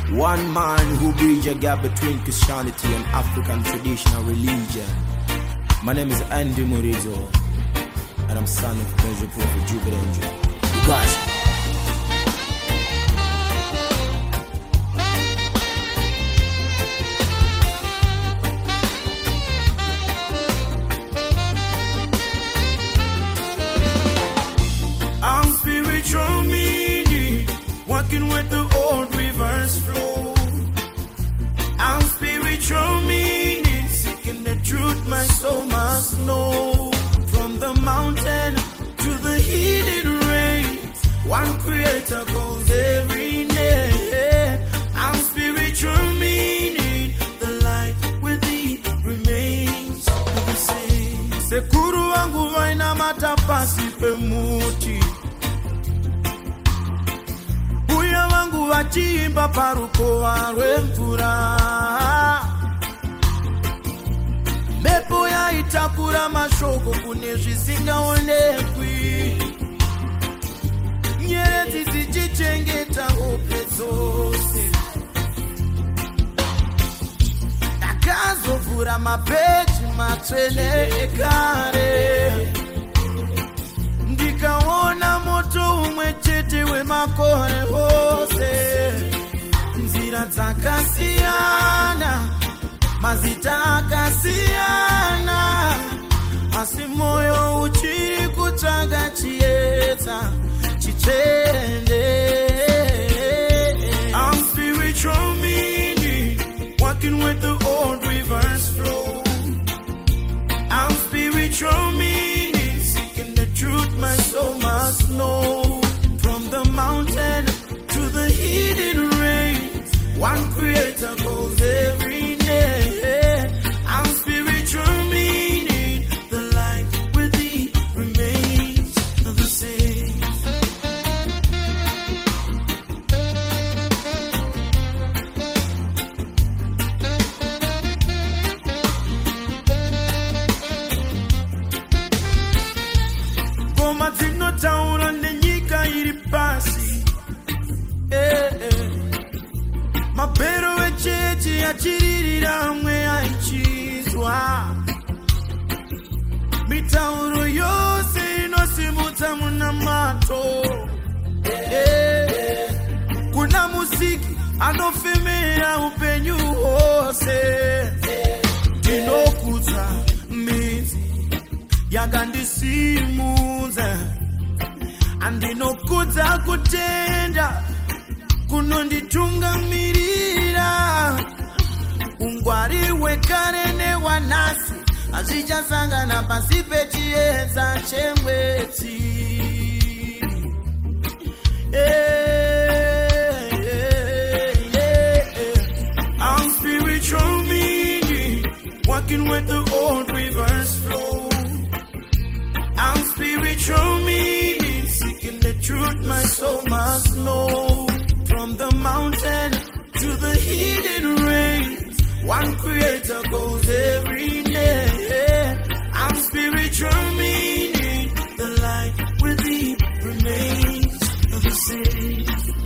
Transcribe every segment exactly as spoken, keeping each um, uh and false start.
One man who bridge a gap between Christianity and African traditional religion. My name is Andy Murizo, and I'm son of Major Prophet Jupiter Angel. You guys. I'm spiritual meaning, walking with the old reverse flow. I'm spiritual meaning, seeking the truth my soul must know. From the mountain to the hidden rains, one creator goes every day. I'm spiritual meaning, the light within remains the same. Sekuru wangu vaina matapasi pe muti, buya wangu vachimba paruko warwe mvura. Mepo ya itakura mashoko kune zvisingaonekwi, nyerezi dzichichengeta hope dzose. Ndakazovhura mapeji matsvene ekare, ndikaona moto umwe chete wemakore ose. Nzira dzakasiyana, mazita akasiyana, asi moyo uchiri kutsvaga chiedza chichende. I'm spiritual meaning, walking with the old reverse flow. I'm spiritual meaning, seeking the truth my soul must know. From the mountain to the hidden rains, one creator goes every day. I'm spiritual meaning, the light within remains the same. Goma dzinotaura nenyika iri pasi, eh, eh. Mapero echechi achiririra mwe aichizwa, mitauro yose inosimudza munamato. Eh, kuna musiki anofemera upenyu hwose. Ndinokudza midzi yakandisimudza, andinokudza kutenda kunonditungamirira. Ungwari hwekare newanhasi hazvichasangana pasi pechiedza chemwedzi. Eh, eh, eh, eh. I'm spiritual meaning, walking with the old reverse flow. I'm spiritual meaning, seeking the truth my soul must know. From the mountain to the hidden rains, one creator goes every day. I'm spiritual meaning, the light within remains the same.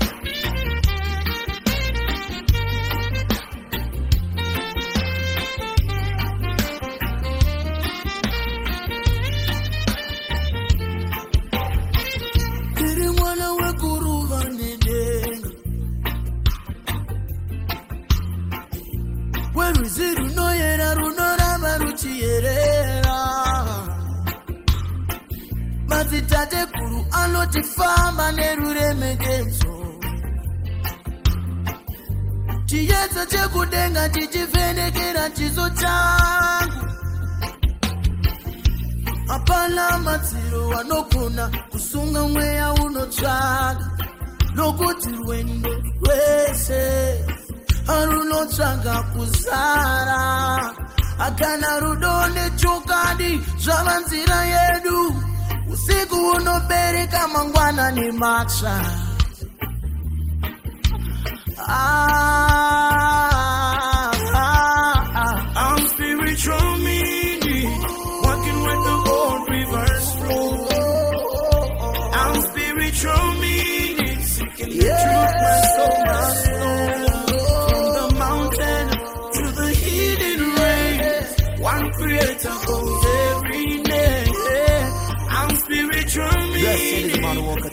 Runoyera runoramba ruchiyerera, madzitateguru anotifamba neruremekedzo. Chiedza chekudenga chichivhenekera chiso changu, hapana madziro anogona kusunga mweya unotsvaga, nokuti rwendo rwese arunotsvaga kuzara. Akana rudo nechokadi zvava nzira yedu, usiku unobereka mangwanani matsva. Ah, ah, ah. I'm spiritual meaning, walking with the old reverse flow. I'm spiritual meaning, seeking the truth my soul must know. man walk